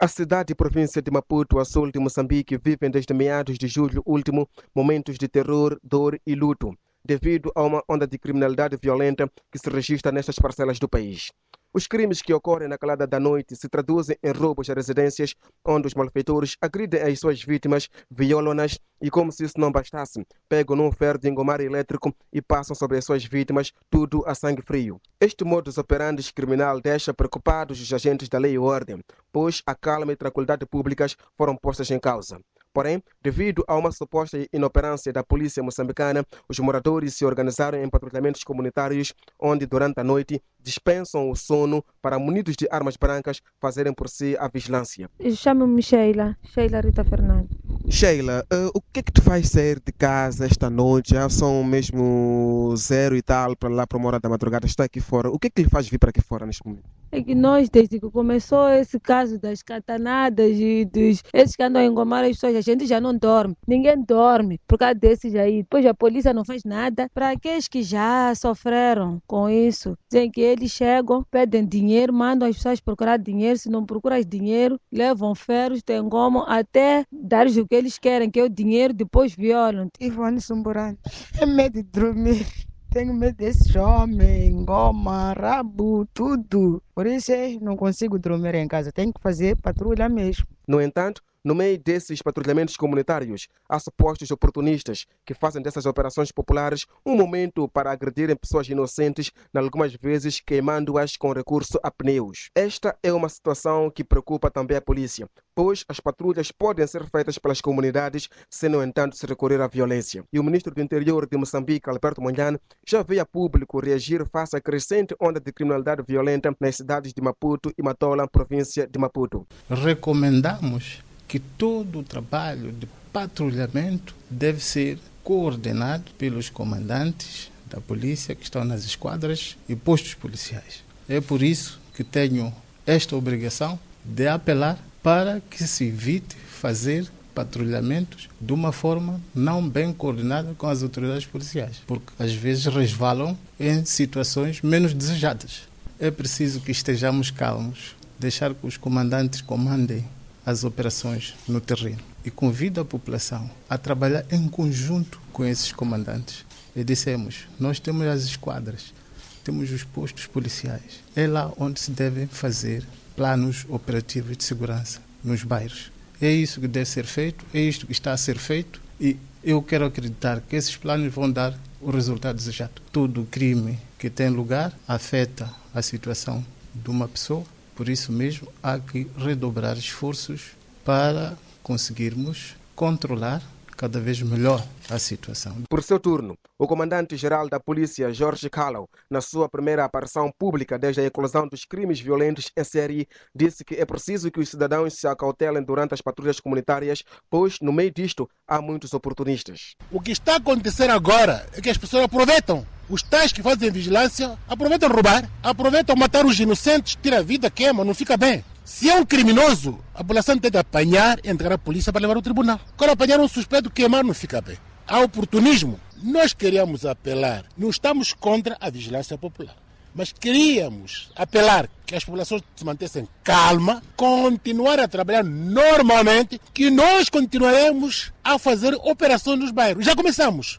A cidade e província de Maputo, a sul de Moçambique, vivem desde meados de julho último momentos de terror, dor e luto, devido a uma onda de criminalidade violenta que se registra nestas parcelas do país. Os crimes que ocorrem na calada da noite se traduzem em roubos a residências, onde os malfeitores agridem as suas vítimas, violam-nas e, como se isso não bastasse, pegam num ferro de engomar elétrico e passam sobre as suas vítimas, tudo a sangue frio. Este modus operandi criminal deixa preocupados os agentes da lei e ordem, pois a calma e tranquilidade públicas foram postas em causa. Porém, devido a uma suposta inoperância da polícia moçambicana, os moradores se organizaram em patrulhamentos comunitários, onde durante a noite dispensam o sono para, munidos de armas brancas, fazerem por si a vigilância. Chamo-me Sheila Rita Fernandes. Sheila, o que é que te faz sair de casa esta noite? Já são mesmo 0 e tal, para lá para uma hora da madrugada, está aqui fora. O que é que lhe faz vir para aqui fora neste momento? É que nós, desde que começou esse caso das catanadas e esses que andam a engomar as pessoas, a gente já não dorme. Ninguém dorme por causa desses aí. Depois a polícia não faz nada. Para aqueles que já sofreram com isso, dizem que eles chegam, pedem dinheiro, mandam as pessoas procurar dinheiro. Se não procuras dinheiro, levam ferros, te engomam até dar o que eles querem, que é o dinheiro, depois violam. Ivone Sumburani. É medo de dormir. Tenho medo desses homens, goma, rabo, tudo. Por isso não consigo dormir em casa. Tenho que fazer patrulha mesmo. No entanto, no meio desses patrulhamentos comunitários, há supostos oportunistas que fazem dessas operações populares um momento para agredirem pessoas inocentes, algumas vezes queimando-as com recurso a pneus. Esta é uma situação que preocupa também a polícia, pois as patrulhas podem ser feitas pelas comunidades sem, no entanto, se recorrer à violência. E o ministro do Interior de Moçambique, Alberto Mondlane, já veio a público reagir face à crescente onda de criminalidade violenta nas cidades de Maputo e Matola, província de Maputo. Recomendamos que todo o trabalho de patrulhamento deve ser coordenado pelos comandantes da polícia que estão nas esquadras e postos policiais. É por isso que tenho esta obrigação de apelar para que se evite fazer patrulhamentos de uma forma não bem coordenada com as autoridades policiais, porque às vezes resvalam em situações menos desejadas. É preciso que estejamos calmos, deixar que os comandantes comandem as operações no terreno e convido a população a trabalhar em conjunto com esses comandantes. E dissemos, nós temos as esquadras, temos os postos policiais. É lá onde se devem fazer planos operativos de segurança nos bairros. É isso que deve ser feito, é isto que está a ser feito e eu quero acreditar que esses planos vão dar o resultado desejado. Todo crime que tem lugar afeta a situação de uma pessoa. Por isso mesmo, há que redobrar esforços para conseguirmos controlar cada vez melhor a situação. Por seu turno, o comandante-geral da polícia, Jorge Callau, na sua primeira aparição pública desde a eclosão dos crimes violentos em série, disse que é preciso que os cidadãos se acautelem durante as patrulhas comunitárias, pois no meio disto há muitos oportunistas. O que está a acontecer agora é que as pessoas aproveitam. Os tais que fazem vigilância aproveitam roubar, aproveitam matar os inocentes, tira a vida, queima, não fica bem. Se é um criminoso, a população tem de apanhar e entregar a polícia para levar ao tribunal. Quando apanhar um suspeito, queimar não fica bem. Há oportunismo. Nós queríamos apelar, não estamos contra a vigilância popular, mas queríamos apelar que as populações se mantessem calma, continuar a trabalhar normalmente, que nós continuaremos a fazer operações nos bairros. Já começamos,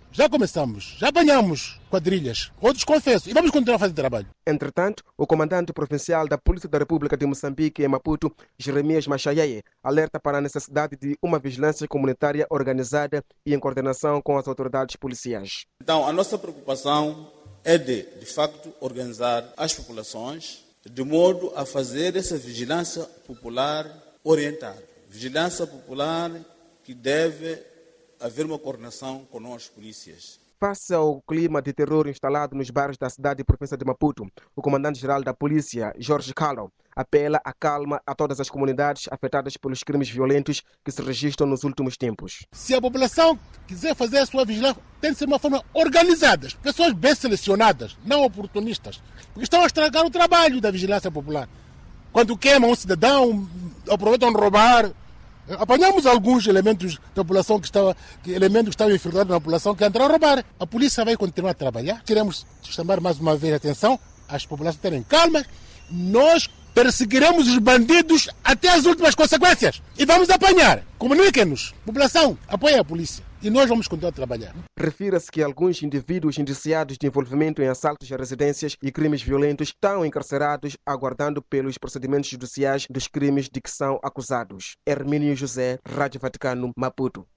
já apanhamos quadrilhas, outros confesso, e vamos continuar a fazer trabalho. Entretanto, o comandante provincial da Polícia da República de Moçambique em Maputo, Jeremias Machayaye, alerta para a necessidade de uma vigilância comunitária organizada e em coordenação com as autoridades policiais. Então, a nossa preocupação é de facto, organizar as populações de modo a fazer essa vigilância popular orientada. Vigilância popular que deve haver uma coordenação com nós, polícias. Face ao clima de terror instalado nos bairros da cidade e província de Maputo, o comandante-geral da polícia, Jorge Callau, apela à calma a todas as comunidades afetadas pelos crimes violentos que se registram nos últimos tempos. Se a população quiser fazer a sua vigilância, tem de ser de uma forma organizada. Pessoas bem selecionadas, não oportunistas, porque estão a estragar o trabalho da vigilância popular. Quando queimam um cidadão, aproveitam de roubar. Apanhamos alguns elementos da população elementos que estavam infiltrados na população que entraram a roubar. A polícia vai continuar a trabalhar. Queremos chamar mais uma vez a atenção às populações terem calma. Nós perseguiremos os bandidos até as últimas consequências e vamos apanhar. Comuniquem-nos. População, apoia a polícia. E nós vamos continuar a trabalhar. Refira-se que alguns indivíduos indiciados de envolvimento em assaltos a residências e crimes violentos estão encarcerados, aguardando pelos procedimentos judiciais dos crimes de que são acusados. Hermínio José, Rádio Vaticano, Maputo.